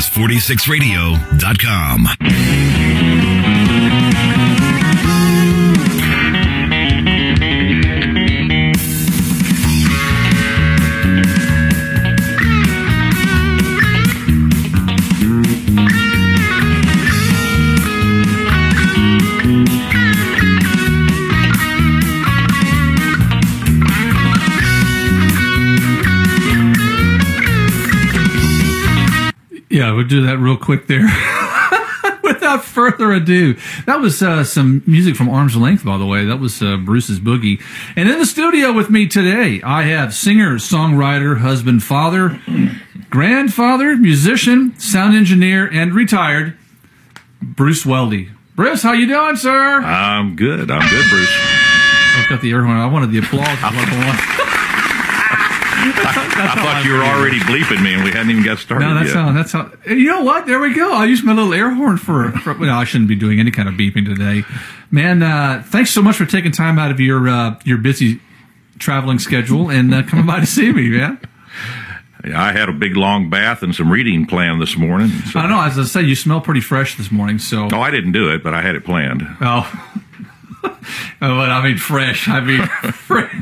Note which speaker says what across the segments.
Speaker 1: is 46radio.com.
Speaker 2: Yeah, we'll do that real quick there. Without further ado, that was some music from Arm's Length, by the way. That was Bruce's Boogie. And in the studio with me today, I have singer, songwriter, husband, father, grandfather, musician, sound engineer, and retired, Bruce Weldy. Bruce, how you doing, sir?
Speaker 3: I'm good, Bruce.
Speaker 2: I've got the air horn. I wanted the applause.
Speaker 3: I thought you were already bleeping me, and we hadn't even got started
Speaker 2: yet. No, that's how. You know what? There we go. I used my little air horn for well, I shouldn't be doing any kind of beeping today. Man, thanks so much for taking time out of your busy traveling schedule and coming by to see me, man.
Speaker 3: Yeah, I had a big, long bath and some reading planned this morning. So.
Speaker 2: I know. As I say, you smell pretty fresh this morning. So.
Speaker 3: Oh, I didn't do it, but I had it planned.
Speaker 2: Oh. But I mean fresh. I mean fresh.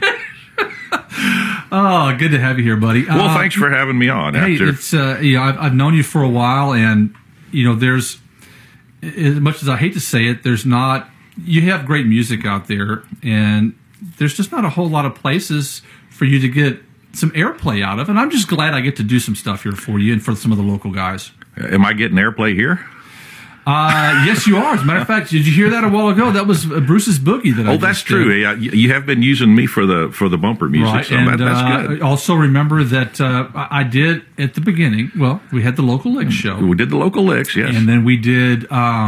Speaker 2: Oh, good to have you here, buddy.
Speaker 3: Well, thanks for having me on.
Speaker 2: Hey, it's I've known you for a while, and there's, as much as I hate to say it, there's not. You have great music out there, and there's just not a whole lot of places for you to get some airplay out of. And I'm just glad I get to do some stuff here for you and for some of the local guys.
Speaker 3: Am I getting airplay here?
Speaker 2: Yes, you are. As a matter of fact, did you hear that a while ago? That was Bruce's Boogie.
Speaker 3: That's true. Yeah, you have been using me for the bumper music,
Speaker 2: right.
Speaker 3: So
Speaker 2: and,
Speaker 3: that's good.
Speaker 2: Also remember that I did at the beginning. Well, we had the Local Licks show.
Speaker 3: We did the Local Licks, yes,
Speaker 2: and then we did.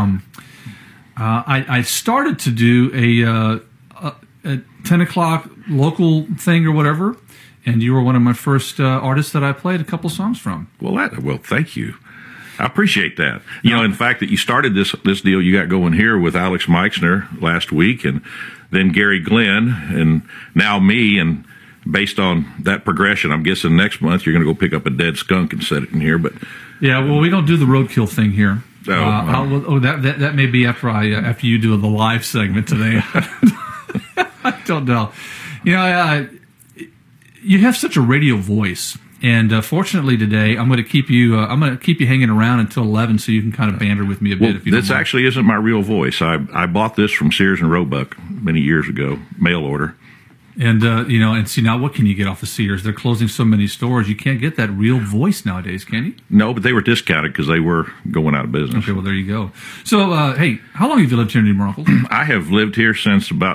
Speaker 2: I started to do a 10 o'clock local thing or whatever, and you were one of my first artists that I played a couple songs from.
Speaker 3: Well, thank you. I appreciate that. In fact, that you started this deal you got going here with Alex Meixner last week, and then Gary Glenn, and now me. And based on that progression, I'm guessing next month you're going to go pick up a dead skunk and set it in here. But
Speaker 2: yeah, well, we don't do the roadkill thing here.
Speaker 3: That
Speaker 2: may be after you do the live segment today. I don't know. You have such a radio voice. And fortunately today, I'm going to keep you hanging around until 11, so you can kind of banter with me a bit. If you don't mind.
Speaker 3: This actually isn't my real voice. I bought this from Sears and Roebuck many years ago, mail order.
Speaker 2: And and see, now what can you get off the Sears? They're closing so many stores. You can't get that real voice nowadays, can you?
Speaker 3: No, but they were discounted because they were going out of business.
Speaker 2: Okay, well there you go. So hey, how long have you lived here in New Braunfels?
Speaker 3: I have lived here since about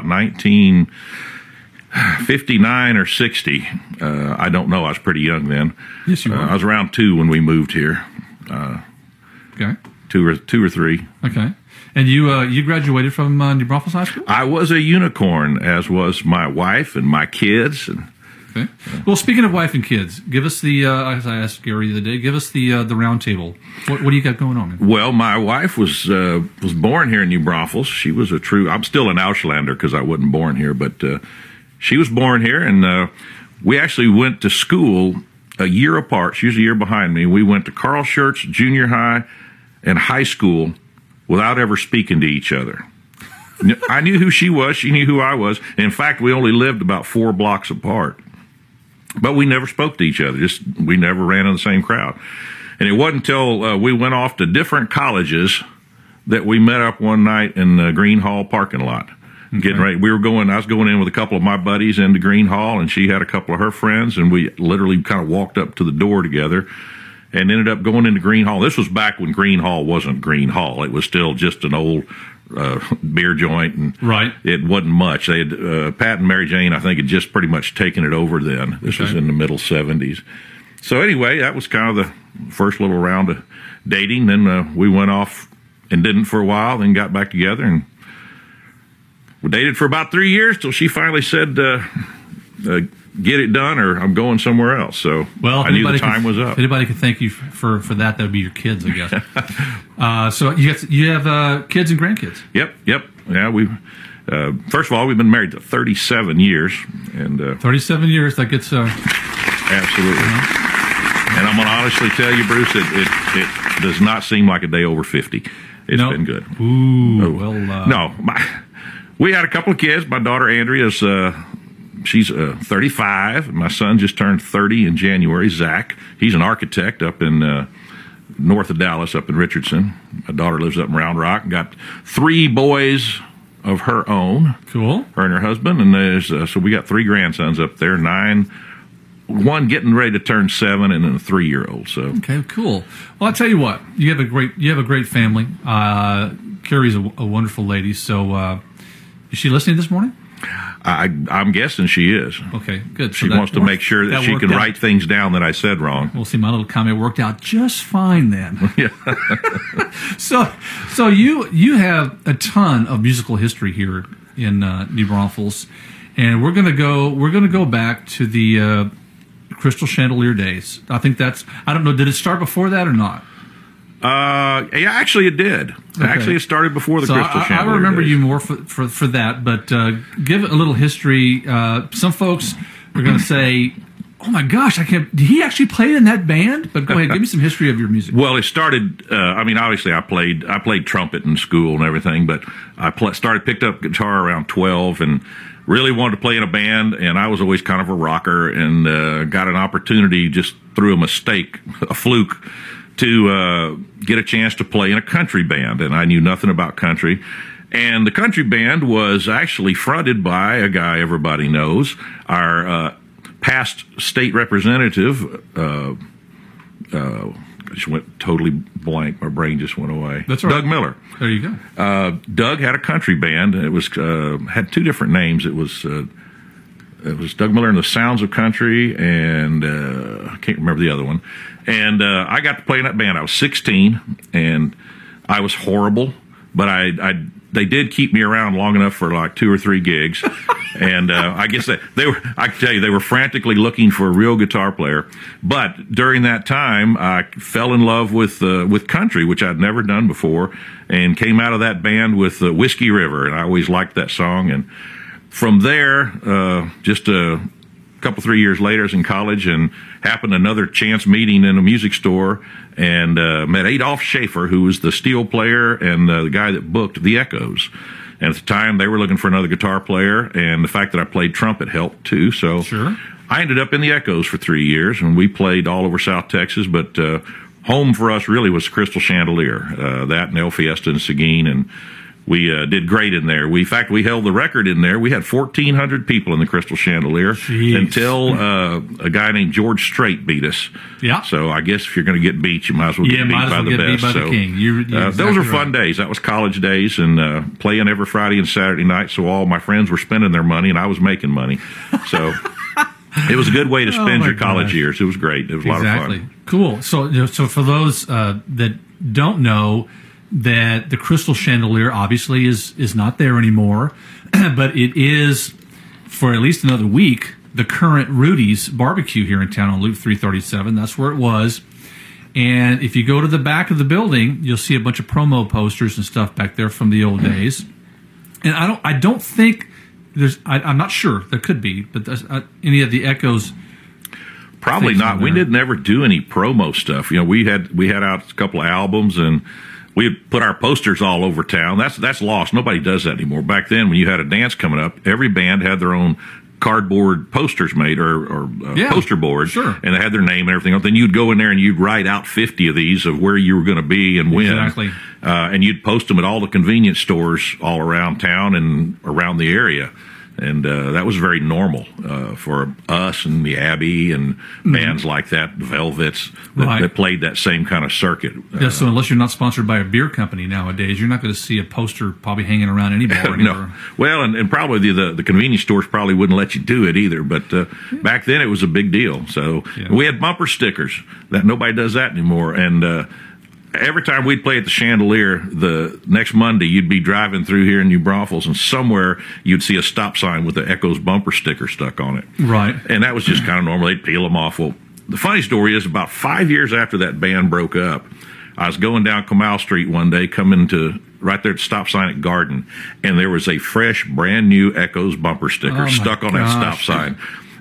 Speaker 3: 1959 or 60. I don't know. I was pretty young then.
Speaker 2: Yes, you were.
Speaker 3: I was around 2 when we moved here.
Speaker 2: Okay.
Speaker 3: 2 or 3.
Speaker 2: Okay. And you graduated from New Braunfels High School?
Speaker 3: I was a unicorn, as was my wife and my kids.
Speaker 2: Okay. Well, speaking of wife and kids, give us the, as I asked Gary the other day, give us the round table. What do you got going on, man?
Speaker 3: Well, my wife was born here in New Braunfels. She was I'm still an Auslander because I wasn't born here, but she was born here, and we actually went to school a year apart. She was a year behind me. We went to Carl Schurz Junior High and high school without ever speaking to each other. I knew who she was. She knew who I was. In fact, we only lived about 4 blocks apart. But we never spoke to each other. We never ran in the same crowd. And it wasn't until we went off to different colleges that we met up one night in the Green Hall parking lot. Okay. Getting ready. I was going in with a couple of my buddies into Green Hall, and she had a couple of her friends, and we literally kind of walked up to the door together and ended up going into Green Hall. This was back when Green Hall wasn't Green Hall. It was still just an old beer joint, and
Speaker 2: right.
Speaker 3: It wasn't much. They had Pat and Mary Jane, I think, had just pretty much taken it over then. This was in the middle 70s. So anyway, that was kind of the first little round of dating. Then we went off and didn't for a while, then got back together, and we dated for about 3 years till she finally said, get it done or I'm going somewhere else. So I knew the time was up.
Speaker 2: If anybody could thank you for that, that would be your kids, I guess. So you have kids and grandkids?
Speaker 3: Yep. Yeah, we first of all, we've been married to 37 years. And
Speaker 2: 37 years, that gets...
Speaker 3: Absolutely. And I'm going to honestly tell you, Bruce, It does not seem like a day over 50. It's been good.
Speaker 2: Ooh,
Speaker 3: We had a couple of kids. My daughter Andrea's she's 35. My son just turned 30 in January. Zach, he's an architect up in north of Dallas, up in Richardson. My daughter lives up in Round Rock. Got 3 boys of her own.
Speaker 2: Cool.
Speaker 3: Her and her husband, and there's so we got 3 grandsons up there. 9, one getting ready to turn 7, and then a 3-year-old. So
Speaker 2: okay, cool. Well, I'll tell you what, you have a great family. Carrie's a wonderful lady. So is she listening this morning?
Speaker 3: I'm guessing she is.
Speaker 2: Okay, good.
Speaker 3: She wants to make sure that she can write things down that I said wrong.
Speaker 2: We'll see. My little comment worked out just fine then.
Speaker 3: Yeah.
Speaker 2: So you have a ton of musical history here in New Braunfels, and we're gonna go back to the Crystal Chandelier days. I think I don't know. Did it start before that or not?
Speaker 3: Yeah, actually it did. Okay. Actually, it started before the Crystal Chandelier.
Speaker 2: I remember
Speaker 3: days.
Speaker 2: you more for that, but give a little history. Some folks are going to say, "Oh my gosh, I can't." Did he actually play in that band? But go ahead, give me some history of your music.
Speaker 3: Well, it started. I mean, obviously, I played trumpet in school and everything, but I picked up guitar around 12 and really wanted to play in a band. And I was always kind of a rocker, and got an opportunity just through a mistake, a fluke, to get a chance to play in a country band, and I knew nothing about country. And the country band was actually fronted by a guy everybody knows, our past state representative. I just went totally blank. My brain just went away.
Speaker 2: That's right.
Speaker 3: Doug Miller.
Speaker 2: There you go.
Speaker 3: Doug had a country band. It was had 2 different names. It was Doug Miller and the Sounds of Country, and I can't remember the other one. And I got to play in that band. I was 16, and I was horrible, but they did keep me around long enough for like 2 or 3 gigs. And I guess I can tell you, they were frantically looking for a real guitar player. But during that time, I fell in love with country, which I'd never done before, and came out of that band with Whiskey River, and I always liked that song. And from there, just a couple 3 years later, I was in college and happened another chance meeting in a music store, and met Adolph Schaefer, who was the steel player and the guy that booked the Echoes. And at the time, they were looking for another guitar player, and the fact that I played trumpet helped too. So
Speaker 2: sure.
Speaker 3: I ended up in the Echoes for 3 years, and we played all over South Texas, but home for us really was Crystal Chandelier, that and El Fiesta and Seguin, and we did great in there. In fact, we held the record in there. We had 1,400 people in the Crystal Chandelier.
Speaker 2: Jeez.
Speaker 3: Until a guy named George Strait beat us.
Speaker 2: Yeah.
Speaker 3: So I guess if you're going to get beat, you might as well get beat by the best.
Speaker 2: Beat by the king. You're exactly
Speaker 3: those were
Speaker 2: right.
Speaker 3: fun days. That was college days, and playing every Friday and Saturday night. So all my friends were spending their money, and I was making money. So it was a good way to spend your college years. It was great. It was a lot of fun.
Speaker 2: Cool. So for those that don't know, that the Crystal Chandelier obviously is not there anymore, but it is, for at least another week, the current Rudy's Barbecue here in town on Loop 337. That's where it was. And if you go to the back of the building, you'll see a bunch of promo posters and stuff back there from the old days. And I don't think there's, I'm not sure, there could be, but there's, any of the Echoes.
Speaker 3: Probably not. We didn't ever do any promo stuff. You know, we had out a couple of albums, and we had put our posters all over town. That's lost. Nobody does that anymore. Back then, when you had a dance coming up, every band had their own cardboard posters made, or poster board,
Speaker 2: sure.
Speaker 3: And they had their name and everything else. Then you'd go in there and you'd write out 50 of these of where you were going to be and when.
Speaker 2: Exactly.
Speaker 3: And you'd post them at all the convenience stores all around town and around the area. And that was very normal for us and the Abbey and bands like that, the Velvets, that played that same kind of circuit.
Speaker 2: Yeah, so unless you're not sponsored by a beer company nowadays, you're not going to see a poster probably hanging around any bar anymore.
Speaker 3: No. Well, and probably the convenience stores probably wouldn't let you do it either. But back then it was a big deal. So we had bumper stickers. That nobody does that anymore. And every time we'd play at the Chandelier, the next Monday, you'd be driving through here in New Braunfels, and somewhere you'd see a stop sign with the Echoes bumper sticker stuck on it.
Speaker 2: Right.
Speaker 3: And that was just kind of normal. They'd peel them off. Well, the funny story is, about 5 years after that band broke up, I was going down Comal Street one day, coming to right there at the stop sign at Garden, and there was a fresh, brand new Echoes bumper sticker stuck on that stop sign.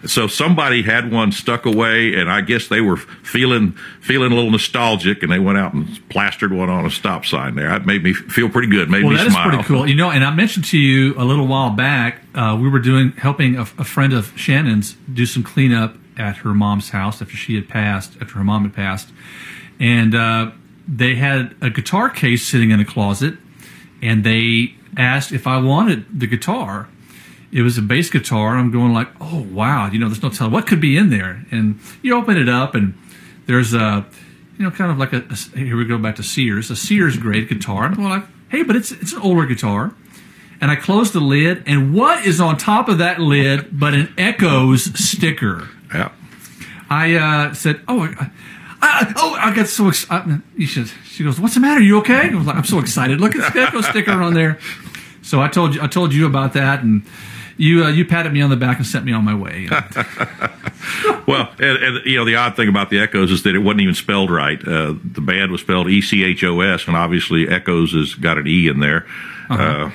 Speaker 3: So somebody had one stuck away, and I guess they were feeling a little nostalgic, and they went out and plastered one on a stop sign there. That made me feel pretty good. Made me
Speaker 2: that
Speaker 3: smile.
Speaker 2: Is pretty cool. And I mentioned to you a little while back, we were helping a friend of Shannon's do some cleanup at her mom's house after her mom had passed, and they had a guitar case sitting in a closet, and they asked if I wanted the guitar. It was a bass guitar. I'm going like, oh, wow, there's no telling what could be in there. And you open it up, and there's a, kind of like here we go back to Sears, a Sears grade guitar. I'm going like, hey, but it's an older guitar. And I closed the lid, and what is on top of that lid but an Echoes sticker?
Speaker 3: Yeah.
Speaker 2: I said, I got so excited. She goes, what's the matter? You okay? I was like, I'm so excited. Look at the Echoes sticker on there. So I told you about that, and you patted me on the back and sent me on my way.
Speaker 3: Well, and the odd thing about the Echoes is that it wasn't even spelled right. The band was spelled ECHOS, and obviously Echoes has got an E in there.
Speaker 2: Uh-huh.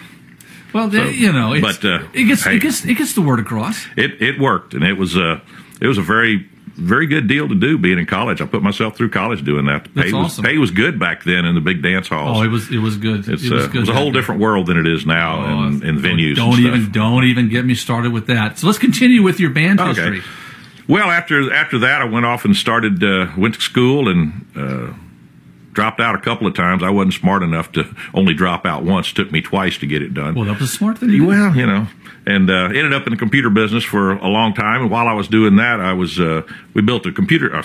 Speaker 2: It gets the word across.
Speaker 3: It worked, and it was a very, very good deal to do being in college. I put myself through college doing that. The pay was good back then in the big dance halls.
Speaker 2: Oh, it was good.
Speaker 3: It was a whole different world than it is now in venues.
Speaker 2: Don't even get me started with that. So let's continue with your band history.
Speaker 3: Well, after that, I went off and went to school and dropped out a couple of times. I wasn't smart enough to only drop out once. It took me twice to get it done.
Speaker 2: Well, that was a smart thing to do.
Speaker 3: Well, and ended up in the computer business for a long time. And while I was doing that, we built a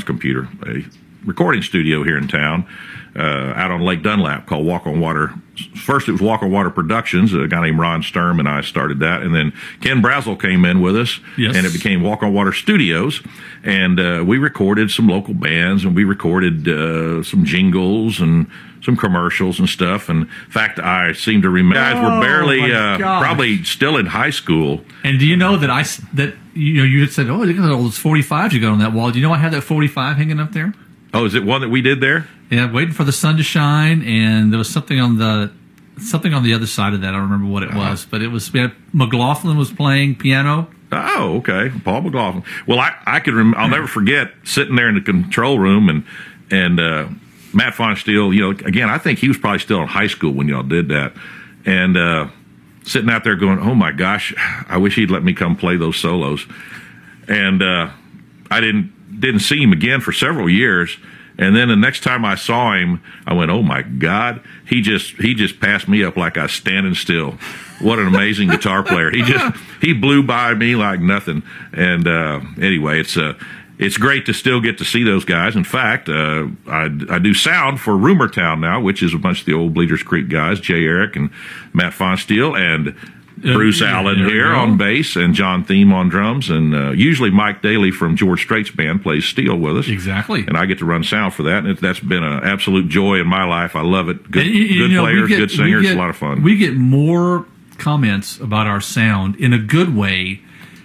Speaker 3: recording studio here in town, out on Lake Dunlap called Walk on Water. First, it was Walk on Water Productions. A guy named Ron Sturm and I started that. And then Ken Brazel came in with us,
Speaker 2: yes.
Speaker 3: And it became Walk on Water Studios. And we recorded some local bands, and we recorded some jingles and some commercials and stuff. And in fact, I seem to remember guys were barely, probably still in high school.
Speaker 2: And do you know that you had said, look at all those 45s you got on that wall. Do you know I have that 45 hanging up there?
Speaker 3: Oh, is it one that we did there?
Speaker 2: Yeah, waiting for the sun to shine, and there was something on the other side of that. I don't remember what it was, but it was McLaughlin was playing piano.
Speaker 3: Oh, okay, Paul McLaughlin. Well, I could I'll never forget sitting there in the control room and Matt Fonsteel. Again, I think he was probably still in high school when y'all did that, and sitting out there going, "Oh my gosh, I wish he'd let me come play those solos," and I didn't see him again for several years. And then the next time I saw him, I went, "Oh my God!" He just passed me up like I was standing still. What an amazing guitar player! He blew by me like nothing. And anyway, it's great to still get to see those guys. In fact, I do sound for Rumor Town now, which is a bunch of the old Bleeders Creek guys, Jay Eric and Matt Fonsteel and Bruce Allen here on bass, and John Thiem on drums, and usually Mike Daly from George Strait's band plays steel with us.
Speaker 2: Exactly.
Speaker 3: And I get to run sound for that, and that's been an absolute joy in my life. I love it. Good players, good singers, it's a lot of fun.
Speaker 2: We get more comments about our sound in a good way.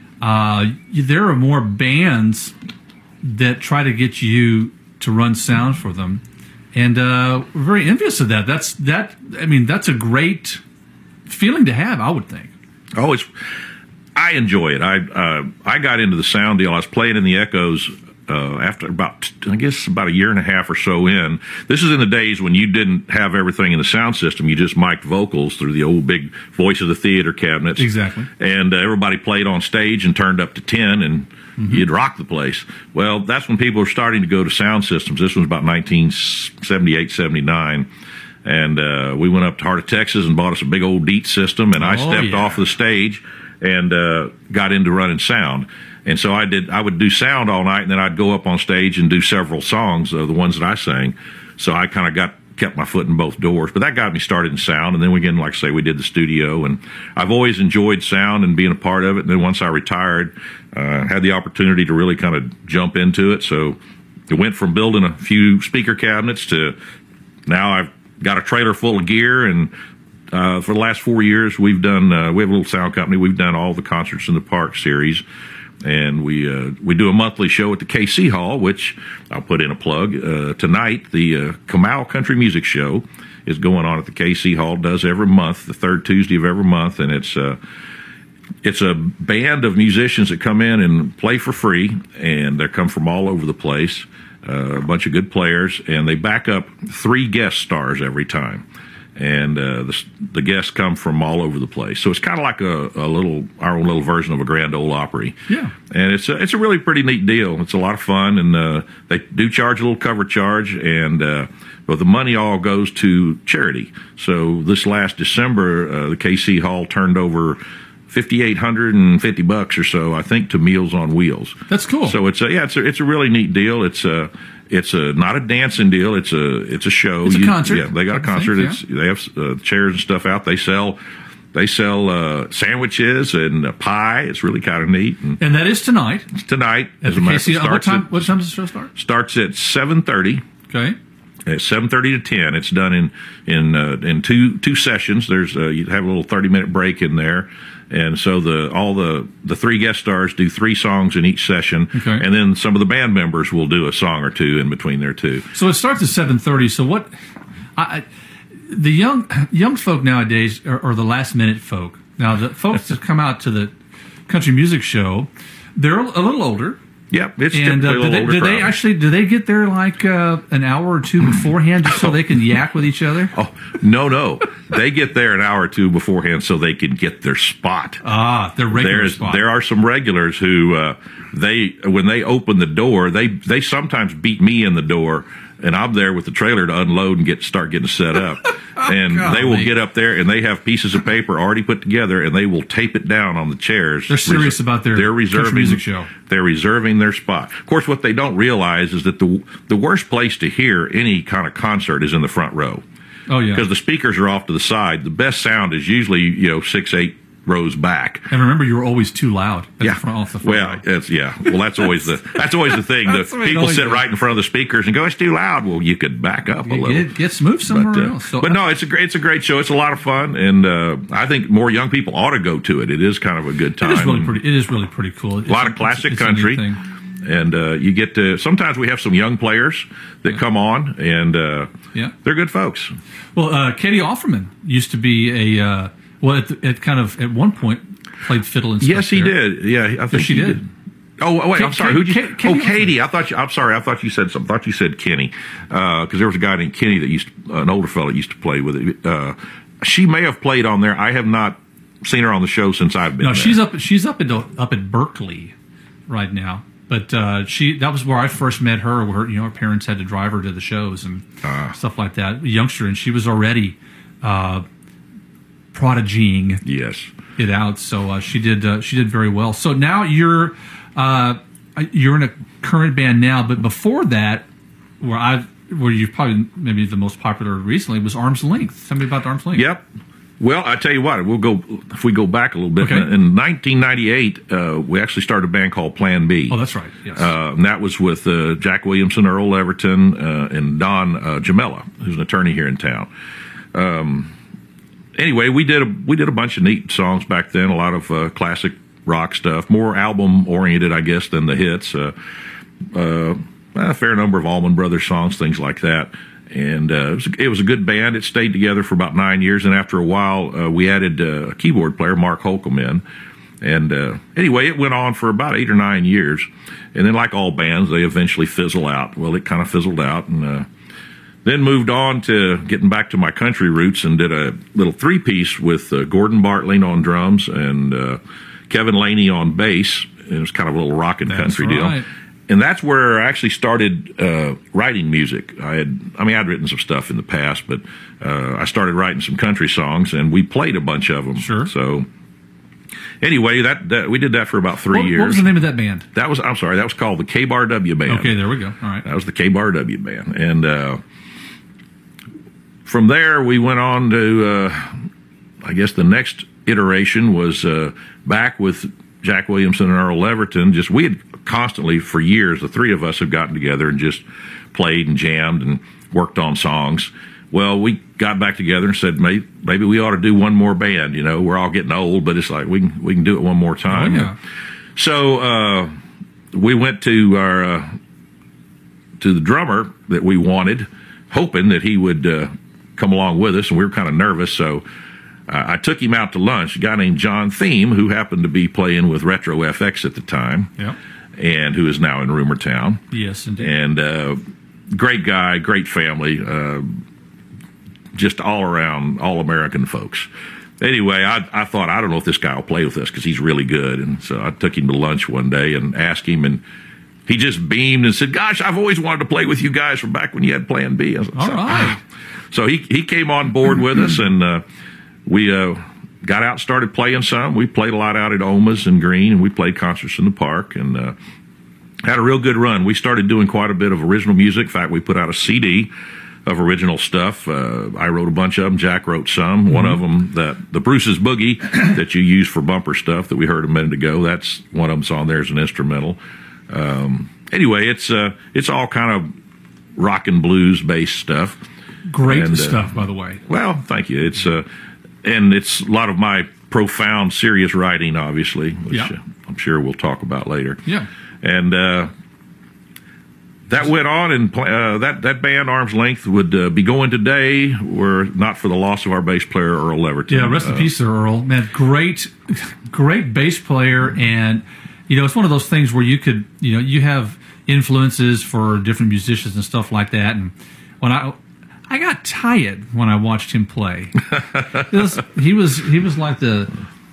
Speaker 2: There are more bands that try to get you to run sound for them, and we're very envious of that. That's a great feeling to have, I would think.
Speaker 3: Oh, I enjoy it. I got into the sound deal. I was playing in the Echoes after about a year and a half or so in. This is in the days when you didn't have everything in the sound system. You just mic'd vocals through the old big Voice of the Theater cabinets.
Speaker 2: Exactly. And
Speaker 3: everybody played on stage and turned up to 10, and you'd rock the place. Well, that's when people were starting to go to sound systems. This was about 1978, 79. And we went up to Heart of Texas and bought us a big old Dietz system, and I stepped off the stage and got into running sound. And so I would do sound all night, and then I'd go up on stage and do several songs, the ones that I sang. So I kind of kept my foot in both doors. But that got me started in sound, and then we did the studio. And I've always enjoyed sound and being a part of it. And then once I retired, had the opportunity to really kind of jump into it. So it went from building a few speaker cabinets to now I've got a trailer full of gear, and for the last 4 years, we have a little sound company. We've done all the Concerts in the Park series, and we do a monthly show at the KC Hall, which I'll put in a plug. Tonight, the Kamau Country Music Show is going on at the KC Hall. Does every month, the third Tuesday of every month, and it's it's a band of musicians that come in and play for free, and they come from all over the place. A bunch of good players, and they back up 3 guest stars every time. And the guests come from all over the place, so it's kind of like our own little version of a Grand Ole Opry.
Speaker 2: Yeah,
Speaker 3: and it's a really pretty neat deal. It's a lot of fun, and they do charge a little cover charge, and but the money all goes to charity. So this last December, the KC Hall turned over $5,850 or so, I think, to Meals on Wheels.
Speaker 2: That's cool.
Speaker 3: So it's a really neat deal. It's not a dancing deal. It's a show.
Speaker 2: It's a concert.
Speaker 3: Yeah, they got a concert. They have chairs and stuff out. They sell sandwiches and pie. It's really kind of neat.
Speaker 2: And that is tonight.
Speaker 3: It's tonight.
Speaker 2: At the KC. What time does the show start?
Speaker 3: Starts at 7:30.
Speaker 2: Okay.
Speaker 3: At 7:30 to 10. It's done in two sessions. There's you have a little 30-minute break in there. And so all the 3 guest stars do 3 songs in each session,
Speaker 2: okay.
Speaker 3: And then some of the band members will do a song or 2 in between there too.
Speaker 2: So it starts at 7:30. So what? The young folk nowadays are the last minute folk. Now the folks that come out to the country music show, they're a little older.
Speaker 3: Yep, it's
Speaker 2: and
Speaker 3: typically a little older crowd.
Speaker 2: Do they get there like an hour or 2 beforehand just so they can yak with each other?
Speaker 3: Oh, no. They get there an hour or 2 beforehand so they can get their spot.
Speaker 2: Their regular spot.
Speaker 3: There are some regulars who when they open the door, they sometimes beat me in the door, and I'm there with the trailer to unload and start getting set up. And they will get up there, and they have pieces of paper already put together, and they will tape it down on the chairs.
Speaker 2: They're serious about their country music show.
Speaker 3: They're reserving their spot. Of course, what they don't realize is that the worst place to hear any kind of concert is in the front row.
Speaker 2: Oh, yeah.
Speaker 3: Because the speakers are off to the side. The best sound is usually 6, 8 rows back.
Speaker 2: And remember, you were always too loud off the front.
Speaker 3: Well, that's always the thing. The people sit right in front of the speakers and go, "It's too loud." Well, you could back up a little.
Speaker 2: Get moved somewhere else. So,
Speaker 3: but no, it's a great show. It's a lot of fun, and I think more young people ought to go to it. It is kind of a good time.
Speaker 2: It is really pretty cool.
Speaker 3: A lot of classic country. And you get to, sometimes we have some young players that come on, and they're good folks.
Speaker 2: Well, Katie Offerman used to be at one point played fiddle and stuff.
Speaker 3: Yes, he did. Yeah, I think
Speaker 2: she did.
Speaker 3: Oh wait, I'm sorry.
Speaker 2: Katie.
Speaker 3: I'm sorry. I thought you said something. I thought you said Kenny, because there was a guy named Kenny that an older fellow that used to play with it. She may have played on there. I have not seen her on the show since I've been. No,
Speaker 2: there. She's up at Berkeley right now. But that was where I first met her. Where her parents had to drive her to the shows and stuff like that. A youngster, and she was already prodigying it out. So she did very well. So now you're in a current band now, but before that, where you've probably maybe the most popular recently was Arm's Length. Tell me about Arm's Length.
Speaker 3: Yep. Well, I tell you what, if we go back a little bit.
Speaker 2: Okay.
Speaker 3: In 1998, we actually started a band called Plan B.
Speaker 2: Oh, that's right. Yes.
Speaker 3: And that was with Jack Williamson, Earl Everton, and Don Jamella, who's an attorney here in town. Anyway, we did a bunch of neat songs back then. A lot of classic rock stuff, more album oriented, I guess, than the hits. A fair number of Allman Brothers songs, things like that. And it was a good band. It stayed together for about 9 years, and after a while, we added a keyboard player, Mark Holcomb, in. And anyway, it went on for about 8 or 9 years, and then, like all bands, they eventually fizzle out. Well, it kind of fizzled out, and then moved on to getting back to my country roots, and did a little 3-piece with Gordon Bartling on drums and Kevin Laney on bass. It was kind of a little rock and country deal. And that's where I actually started writing music. I'd written some stuff in the past, but I started writing some country songs, and we played a bunch of them.
Speaker 2: Sure.
Speaker 3: So anyway, that we did that for about 3 years.
Speaker 2: What was the name of that band?
Speaker 3: That was called the K-Bar W Band.
Speaker 2: Okay, there we go. All right.
Speaker 3: That was the K-Bar W Band. And from there, we went on to, I guess the next iteration was back with Jack Williamson and Earl Everton. We had constantly, for years, the 3 of us have gotten together and just played and jammed and worked on songs. Well, we got back together and said, maybe we ought to do one more band. We're all getting old, but it's like we can do it one more time.
Speaker 2: Oh, yeah.
Speaker 3: So we went to the drummer that we wanted, hoping that he would come along with us, and we were kind of nervous. So I took him out to lunch. A guy named John Thiem, who happened to be playing with Retro FX at the time, and who is now in Rumor Town.
Speaker 2: Yes, indeed.
Speaker 3: And great guy, great family, just all around, all American folks. Anyway, I thought, I don't know if this guy will play with us because he's really good. And so I took him to lunch one day and asked him, and he just beamed and said, "Gosh, I've always wanted to play with you guys from back when you had Plan B." I was like,
Speaker 2: all right.
Speaker 3: So he came on board with us, and we got out and started playing some. We played a lot out at Oma's and Green, and we played concerts in the park, and had a real good run. We started doing quite a bit of original music. In fact, we put out a CD of original stuff. I wrote a bunch of them. Jack wrote some. Mm-hmm. One of them, the Bruce's Boogie that you use for bumper stuff that we heard a minute ago, that's one of them's on there as an instrumental. Anyway, it's all kind of rock and blues based stuff.
Speaker 2: Great stuff, by the way.
Speaker 3: Well, thank you. It's and it's a lot of my profound, serious writing, obviously, which I'm sure we'll talk about later.
Speaker 2: Yeah.
Speaker 3: And that went on, and that band, Arm's Length, would be going today were not for the loss of our bass player, Earl Leverton.
Speaker 2: Yeah, rest in peace, Earl. Man, great bass player, and it's one of those things where you could, you have influences for different musicians and stuff like that. And when I got tired when I watched him play. He was like the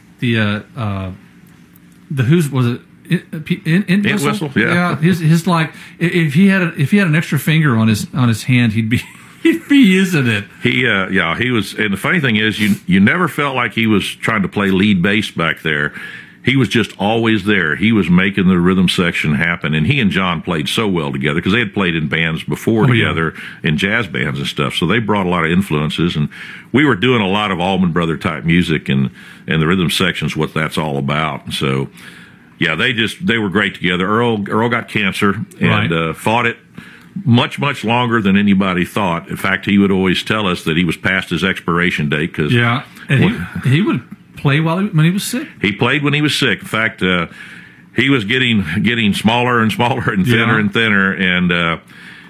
Speaker 2: who's was it? Int
Speaker 3: Whistle, yeah.
Speaker 2: His like if he had an extra finger on his hand, he'd be using it. He
Speaker 3: was, and the funny thing is, you never felt like he was trying to play lead bass back there. He was just always there. He was making the rhythm section happen, and he and John played so well together because they had played in bands before together, in jazz bands and stuff. So they brought a lot of influences, and we were doing a lot of Allman Brother type music, and the rhythm section's what that's all about. So. Yeah, they were great together. Earl got cancer and fought it much longer than anybody thought. In fact, he would always tell us that he was past his expiration date because
Speaker 2: and he would play when he was sick.
Speaker 3: He played when he was sick. In fact, he was getting smaller and smaller and thinner and thinner, and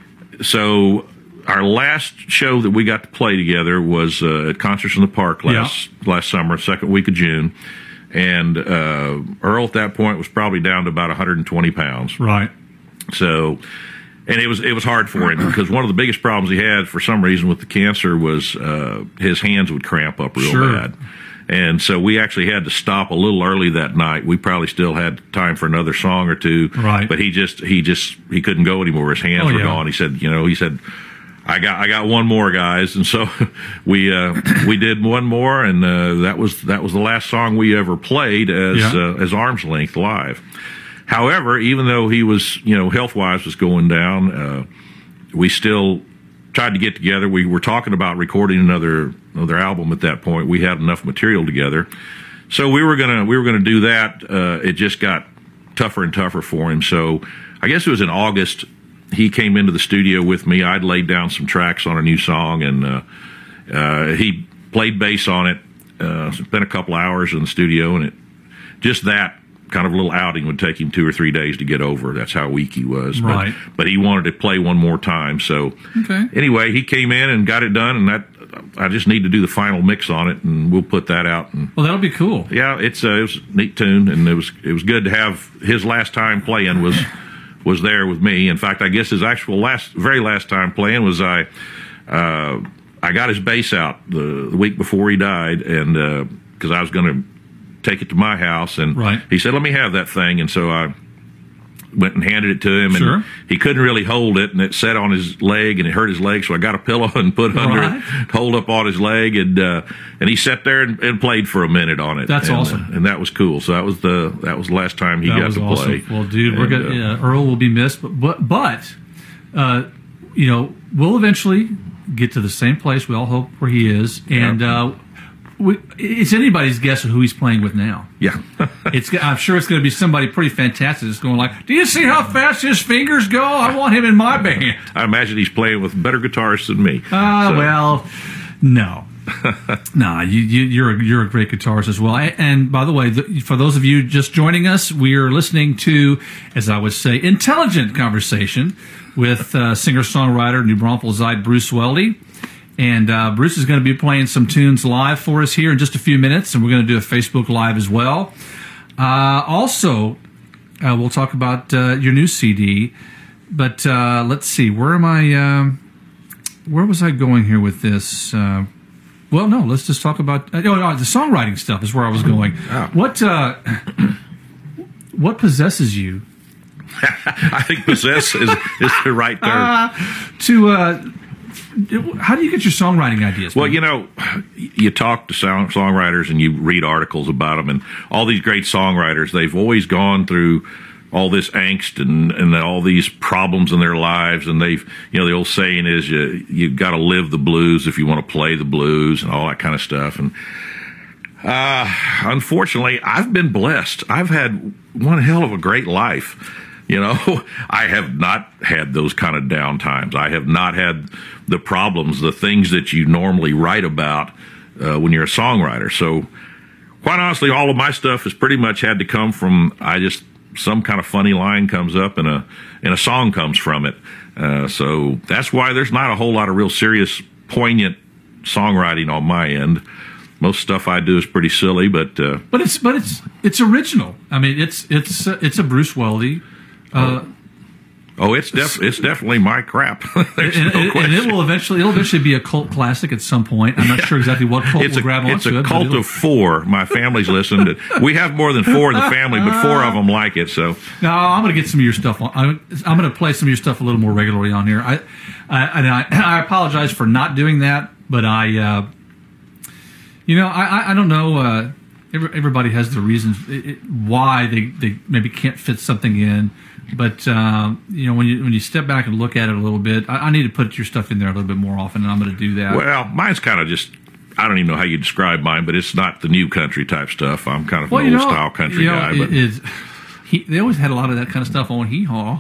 Speaker 3: so our last show that we got to play together was at Concerts in the Park last summer, second week of June. And Earl at that point was probably down to about 120 pounds.
Speaker 2: Right.
Speaker 3: So, and it was hard for him because one of the biggest problems he had for some reason with the cancer was his hands would cramp up real bad. And so we actually had to stop a little early that night. We probably still had time for another song or two.
Speaker 2: Right.
Speaker 3: But he couldn't go anymore. His hands were gone. He said, I got one more, guys, and so we did one more, and that was the last song we ever played as Arm's Length live. However, even though he was health wise was going down, we still tried to get together. We were talking about recording another album at that point. We had enough material together, so we were gonna do that. It just got tougher and tougher for him. So I guess it was in August. He came into the studio with me. I'd laid down some tracks on a new song, and he played bass on it. Spent a couple hours in the studio, and just that kind of little outing would take him 2 or 3 days to get over. That's how weak he was.
Speaker 2: Right.
Speaker 3: But he wanted to play one more time. So anyway, he came in and got it done, and I just need to do the final mix on it, and we'll put that out. And,
Speaker 2: well, that'll be cool.
Speaker 3: Yeah, it was a neat tune, and it was good to have his last time playing was there with me. In fact, I guess his actual very last time playing was I got his bass out the week before he died, and because I was going to take it to my house, and he said, "Let me have that thing," and so I went and handed it to him, and he couldn't really hold it, and it sat on his leg, and it hurt his leg, so I got a pillow and put under it, hold up on his leg, and he sat there and played for a minute on it.
Speaker 2: That's awesome,
Speaker 3: and that was cool. So that was the last time he got to play.
Speaker 2: Well, dude, we're good. Earl will be missed, but we'll eventually get to the same place we all hope where he is, and. It's anybody's guess of who he's playing with now.
Speaker 3: Yeah.
Speaker 2: I'm sure it's going to be somebody pretty fantastic that's going like, do you see how fast his fingers go? I want him in my band.
Speaker 3: I imagine he's playing with better guitarists than me.
Speaker 2: Well, no. No, you're a great guitarist as well. And by the way, for those of you just joining us, we are listening to, as I would say, intelligent conversation with singer-songwriter, New Braunfels-ite Bruce Weldy. And Bruce is going to be playing some tunes live for us here in just a few minutes, and we're going to do a Facebook Live as well. Also, we'll talk about your new CD. But let's see, where am I? Where was I going here with this? Well, no, let's just talk about the songwriting stuff is where I was going.
Speaker 3: Oh.
Speaker 2: What possesses you?
Speaker 3: I think possess is the right term.
Speaker 2: How do you get your songwriting ideas?
Speaker 3: Well, you talk to songwriters and you read articles about them, and all these great songwriters, they've always gone through all this angst and all these problems in their lives, and they've, the old saying is you got to live the blues if you want to play the blues and all that kind of stuff. And unfortunately, I've been blessed. I've had one hell of a great life. I have not had those kind of down times. I have not had the problems, the things that you normally write about when you're a songwriter. So, quite honestly, all of my stuff has pretty much had to come from some kind of funny line comes up and a song comes from it. So that's why there's not a whole lot of real serious, poignant songwriting on my end. Most stuff I do is pretty silly, but
Speaker 2: it's original. I mean, it's a Bruce Weldy.
Speaker 3: It's definitely my crap. There's no question.
Speaker 2: And it'll eventually be a cult classic at some point. I'm not sure exactly what cult will grab onto it.
Speaker 3: It's a cult of 4. My family's listened. We have more than 4 in the family, but 4 of them like it. So
Speaker 2: no, I'm going to get some of your stuff on. I'm going to play some of your stuff a little more regularly on here. I apologize for not doing that, but I don't know. Everybody has the reasons why they maybe can't fit something in. But when you step back and look at it a little bit, I need to put your stuff in there a little bit more often, and I'm going to do that.
Speaker 3: Well, mine's kind of just, I don't even know how you describe mine, but it's not the new country type stuff. I'm kind of an old style country guy. But
Speaker 2: they always had a lot of that kind of stuff on Hee Haw.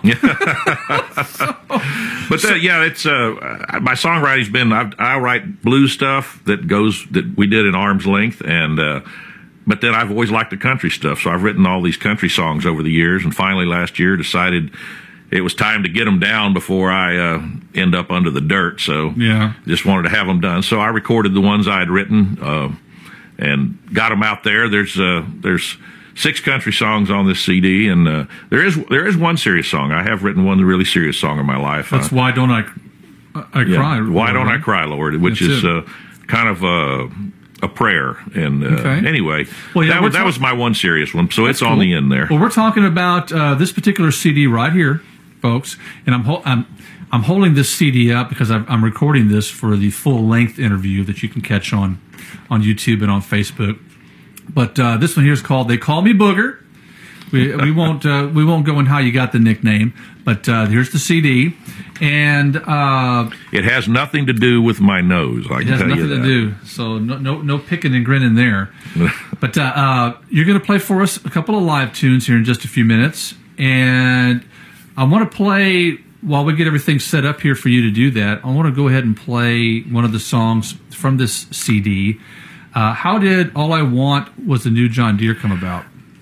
Speaker 3: But it's my songwriting's been, I write blues stuff that we did in Arm's Length, and but then I've always liked the country stuff, so I've written all these country songs over the years, and finally last year decided it was time to get them down before I end up under the dirt. So just wanted to have them done. So I recorded the ones I had written and got them out there. There's 6 country songs on this CD, and there is one serious song. I have written one really serious song in my life.
Speaker 2: That's Why Don't I Cry?
Speaker 3: Why Don't I Cry, Lord? Which is kind of a prayer. And anyway, that was my one serious one. So it's on the end there.
Speaker 2: Well, we're talking about this particular CD right here, folks, and I'm holding this CD up because I'm recording this for the full length interview that you can catch on YouTube and on Facebook. But this one here is called "They Call Me Booger." We won't go in how you got the nickname, but here's the CD, and
Speaker 3: it has nothing to do with my nose. I can tell you that. It has nothing to do.
Speaker 2: So no picking and grinning there. But you're going to play for us a couple of live tunes here in just a few minutes, and I want to play while we get everything set up here for you to do that. I want to go ahead and play one of the songs from this CD. How did "All I Want Was a New John Deere" come about?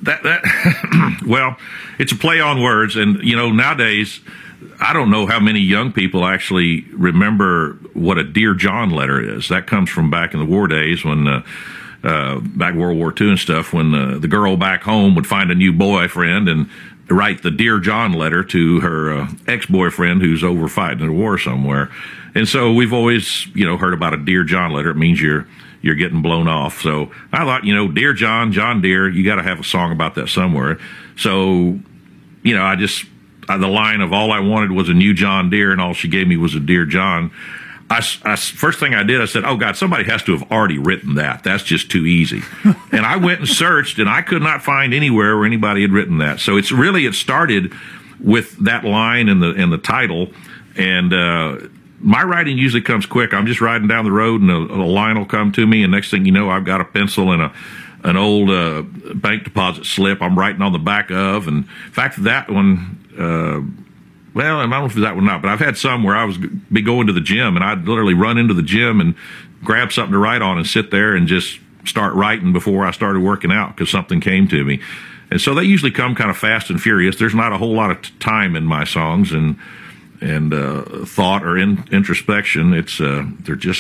Speaker 3: Well, it's a play on words, and nowadays I don't know how many young people actually remember what a Dear John letter is. That comes from back in the war days when back World War II and stuff, when the girl back home would find a new boyfriend and write the Dear John letter to her ex-boyfriend who's over fighting in a war somewhere. And so we've always heard about a Dear John letter. It means you're getting blown off. So I thought, Dear John Deere, you got to have a song about that somewhere. So, the line of "all I wanted was a new John Deere and all she gave me was a Dear John." First thing I did, I said, oh God, somebody has to have already written that. That's just too easy. And I went and searched, and I could not find anywhere where anybody had written that. So it started with that line in the title, and my writing usually comes quick. I'm just riding down the road, and a line will come to me, and next thing you know, I've got a pencil and an old bank deposit slip I'm writing on the back of. And in fact, that one, well, I don't know if it's that one or not, but I've had some where I was be going to the gym, and I'd literally run into the gym and grab something to write on and sit there and just start writing before I started working out because something came to me. And so they usually come kind of fast and furious. There's not a whole lot of time in my songs and thought or introspection. It's they're just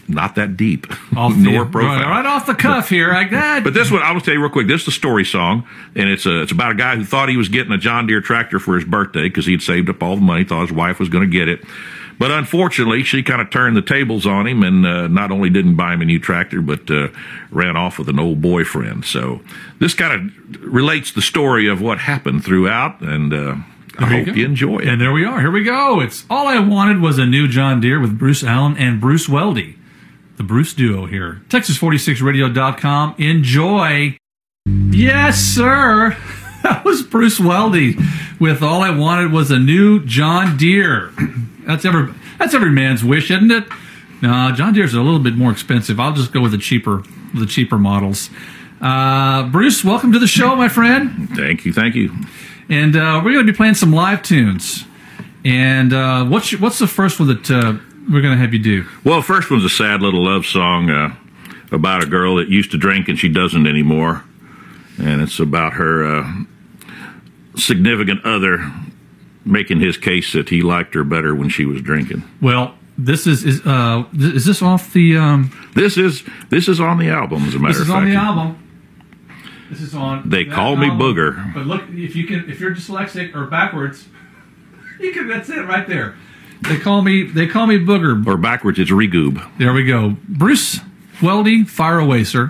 Speaker 3: not that deep,
Speaker 2: Off
Speaker 3: nor profound.
Speaker 2: right off the cuff here, like that.
Speaker 3: But this one, I'll tell you real quick. This is a story song, and it's about a guy who thought he was getting a John Deere tractor for his birthday because he'd saved up all the money, thought his wife was going to get it. But unfortunately, she kind of turned the tables on him and not only didn't buy him a new tractor, but ran off with an old boyfriend. So this kind of relates the story of what happened throughout, and I hope you enjoy it.
Speaker 2: And there we are. Here we go. It's All I Wanted Was a New John Deere with Bruce Allen and Bruce Weldy. The Bruce duo here. Texas46radio.com. Enjoy. Yes, sir. That was Bruce Weldy with All I Wanted Was a New John Deere. That's every man's wish, isn't it? No, John Deere's a little bit more expensive. I'll just go with the cheaper models. Bruce, welcome to the show, my friend.
Speaker 3: Thank you.
Speaker 2: And we're going to be playing some live tunes. And what's the first one that we're going to have you do?
Speaker 3: Well, the first one's a sad little love song about a girl that used to drink and she doesn't anymore. And it's about her significant other making his case that he liked her better when she was drinking.
Speaker 2: Well, this is this off the?
Speaker 3: This is on the album. As a matter of fact,
Speaker 2: this is on the album. This is on.
Speaker 3: They Call Me Booger.
Speaker 2: But look, if you're dyslexic or backwards, you can. That's it right there. They call me Booger.
Speaker 3: Or backwards, it's Regoob.
Speaker 2: There we go. Bruce Weldy, fire away, sir.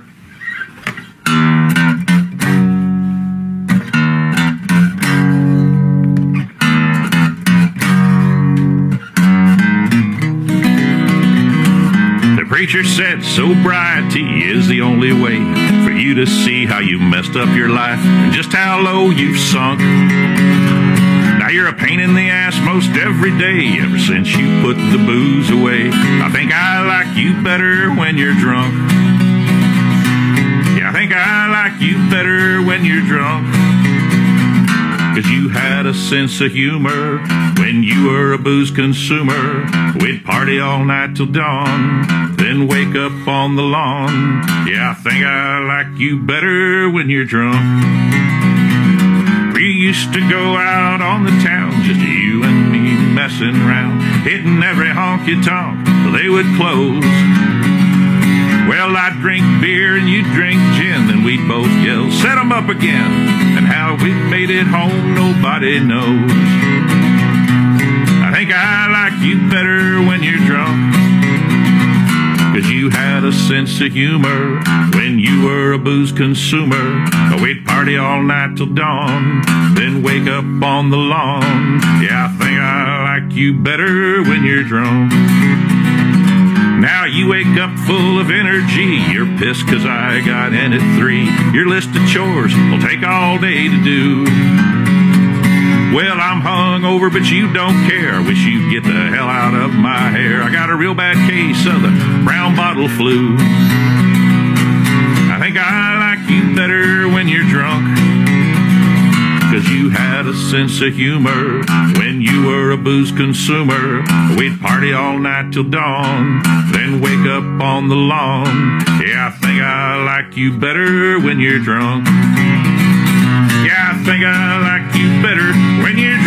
Speaker 3: Preacher said sobriety is the only way for you to see how you messed up your life and just how low you've sunk. Now you're a pain in the ass most every day ever since you put the booze away. I think I like you better when you're drunk. Yeah, I think I like you better when you're drunk. 'Cause you had a sense of humor when you were a booze consumer. We'd party all night till dawn, then wake up on the lawn. Yeah, I think I like you better when you're drunk. We used to go out on the town, just you and me messing around, hitting every honky-tonk till they would close. Well, I'd drink beer and you'd drink gin, then we'd both yell, set 'em up again. And how we made it home, nobody knows. I think I like you better when you're drunk. 'Cause you had a sense of humor when you were a booze consumer. We'd party all night till dawn, then wake up on the lawn. Yeah, I think I like you better when you're drunk. Now you wake up full of energy. You're pissed 'cause I got in at 3. Your list of chores will take all day to do. Well, I'm hungover, but you don't care. Wish you'd get the hell out of my hair. I got a real bad case of the brown bottle flu. I think I like you better when you're drunk. 'Cause you had a sense of humor when you were a booze consumer. We'd party all night till dawn, then wake up on the lawn. Yeah, I think I like you better when you're drunk. Yeah, I think I like you better when you're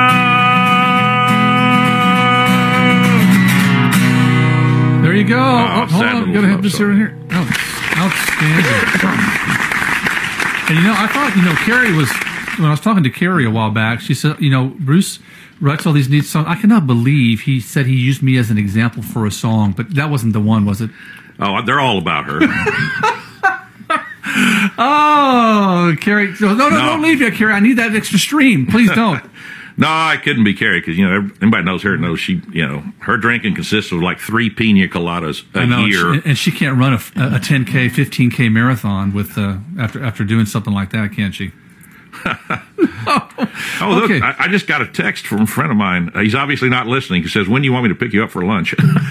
Speaker 3: drunk.
Speaker 2: There you go. Hold on, I'm gonna have this here. Oh, outstanding. And I thought, Carrie was. When I was talking to Carrie a while back, she said, Bruce writes all these neat songs. I cannot believe he said he used me as an example for a song, but that wasn't the one, was it?
Speaker 3: Oh, they're all about her.
Speaker 2: Oh, Carrie. No, don't leave yet, Carrie. I need that extra stream. Please don't.
Speaker 3: No, I couldn't be Carrie because, anybody knows her knows she, her drinking consists of like 3 pina coladas a year.
Speaker 2: And she can't run a 10K, 15K marathon with after doing something like that, can she?
Speaker 3: Look, okay. I just got a text from a friend of mine. He's obviously not listening. He says, when do you want me to pick you up for lunch?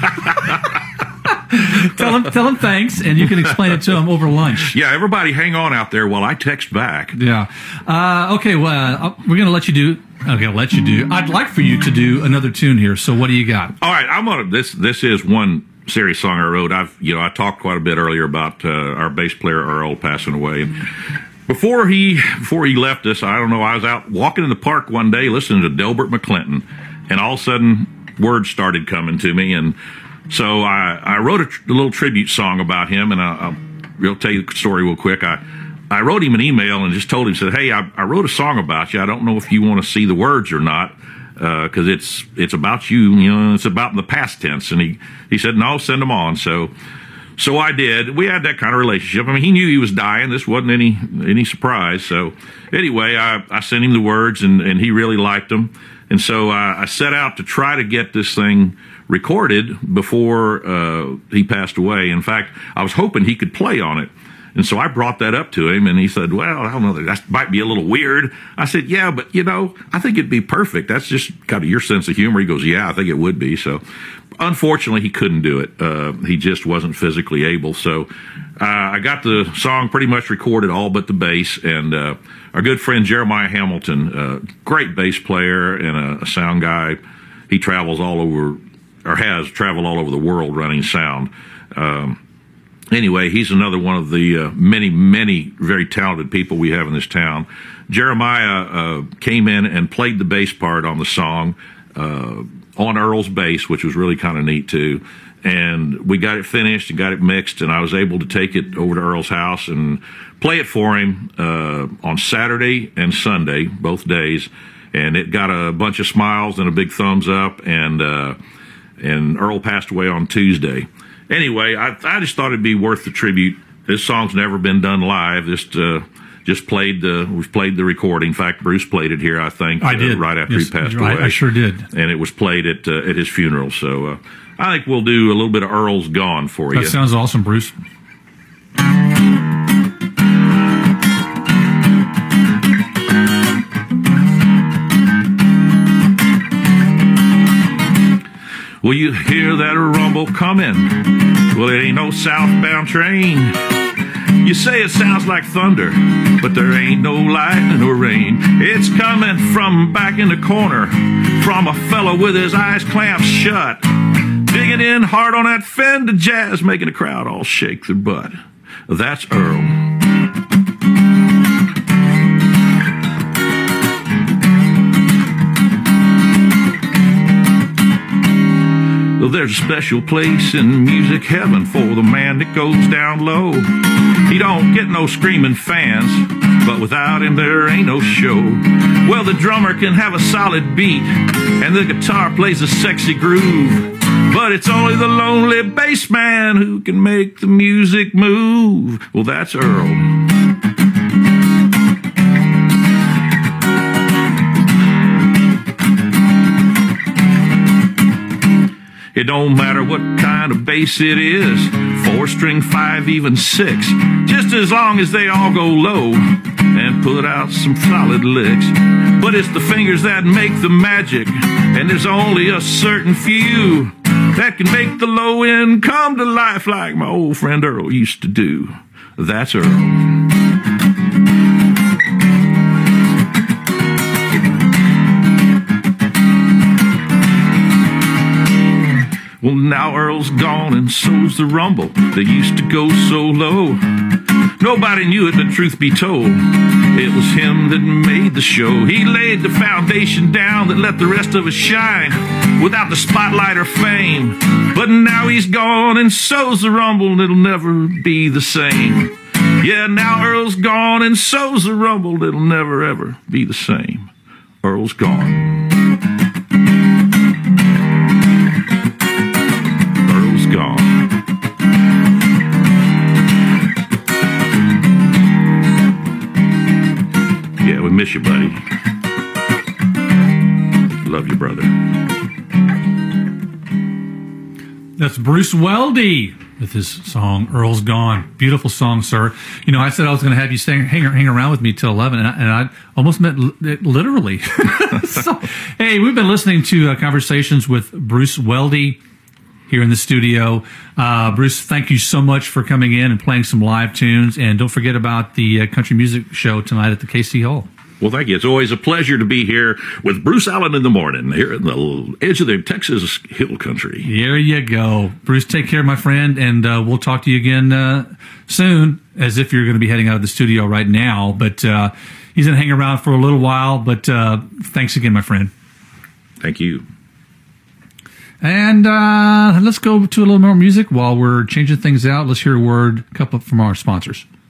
Speaker 2: Tell him thanks, and you can explain it to him over lunch.
Speaker 3: Yeah, everybody hang on out there while I text back.
Speaker 2: Yeah. Okay, well, we're going to let you do. Okay, I'll let you do. I'd like for you to do another tune here. So what do you got?
Speaker 3: All right, this is one serious song I wrote. I talked quite a bit earlier about our bass player Earl passing away. And Before he left us, I don't know, I was out walking in the park one day listening to Delbert McClinton, and all of a sudden words started coming to me, and So I wrote a little tribute song about him, and I'll tell you the story real quick. I wrote him an email and just told him, said, hey, I wrote a song about you. I don't know if you want to see the words or not, because it's about you. It's about the past tense. And he said, no, send them on. So I did. We had that kind of relationship. I mean, he knew he was dying. This wasn't any surprise. So anyway, I sent him the words, and he really liked them. And so I set out to try to get this thing recorded before he passed away. In fact, I was hoping he could play on it. And so I brought that up to him, and he said, well, I don't know, that might be a little weird. I said, yeah, but, I think it'd be perfect. That's just kind of your sense of humor. He goes, yeah, I think it would be. So unfortunately, he couldn't do it. He just wasn't physically able. So I got the song pretty much recorded, all but the bass. And our good friend Jeremiah Hamilton, great bass player and a sound guy. He travels all over, or has traveled all over the world running sound. Anyway, he's another one of the many, many very talented people we have in this town. Jeremiah came in and played the bass part on the song on Earl's bass, which was really kind of neat too. And we got it finished and got it mixed, and I was able to take it over to Earl's house and play it for him on Saturday and Sunday, both days. And it got a bunch of smiles and a big thumbs up, and Earl passed away on Tuesday. Anyway, I just thought it'd be worth the tribute. This song's never been done live. Just played we've played the recording. In fact, Bruce played it here, I think.
Speaker 2: I did.
Speaker 3: Right after he passed away.
Speaker 2: I sure did.
Speaker 3: And it was played at his funeral. So I think we'll do a little bit of Earl's Gone for you.
Speaker 2: That sounds awesome, Bruce.
Speaker 3: Well, you hear that rumble coming? Well, it ain't no southbound train. You say it sounds like thunder, but there ain't no lightning or rain. It's coming from back in the corner, from a fellow with his eyes clamped shut, digging in hard on that Fender Jazz, making the crowd all shake their butt. That's Earl. Well, there's a special place in music heaven for the man that goes down low. He don't get no screaming fans, but without him there ain't no show. Well, the drummer can have a solid beat, and the guitar plays a sexy groove, but it's only the lonely bass man who can make the music move. Well, that's Earl. It don't matter what kind of bass it is, 4-string, 5, even 6, just as long as they all go low and put out some solid licks. But it's the fingers that make the magic, and there's only a certain few that can make the low end come to life like my old friend Earl used to do. That's Earl. Well, now Earl's gone and so's the rumble. They used to go so low. Nobody knew it, but truth be told, it was him that made the show. He laid the foundation down that let the rest of us shine without the spotlight or fame. But now he's gone and so's the rumble, and it'll never be the same. Yeah, now Earl's gone and so's the rumble, it'll never ever be the same. Earl's gone. Gone. Yeah, we miss you, buddy. Love you, brother.
Speaker 2: That's Bruce Weldy with his song "Earl's Gone." Beautiful song, sir. I said I was going to have you hang around with me till 11, and I almost meant literally. So, hey, we've been listening to conversations with Bruce Weldy here in the studio. Bruce, thank you so much for coming in and playing some live tunes. And don't forget about the country music show tonight at the KC Hall.
Speaker 3: Well, thank you. It's always a pleasure to be here with Bruce Allen in the morning, here in the edge of the Texas Hill Country.
Speaker 2: There you go. Bruce, take care, my friend, and we'll talk to you again soon, as if you're going to be heading out of the studio right now. But he's going to hang around for a little while. But thanks again, my friend.
Speaker 3: Thank you.
Speaker 2: And let's go to a little more music while we're changing things out. Let's hear a couple from our sponsors.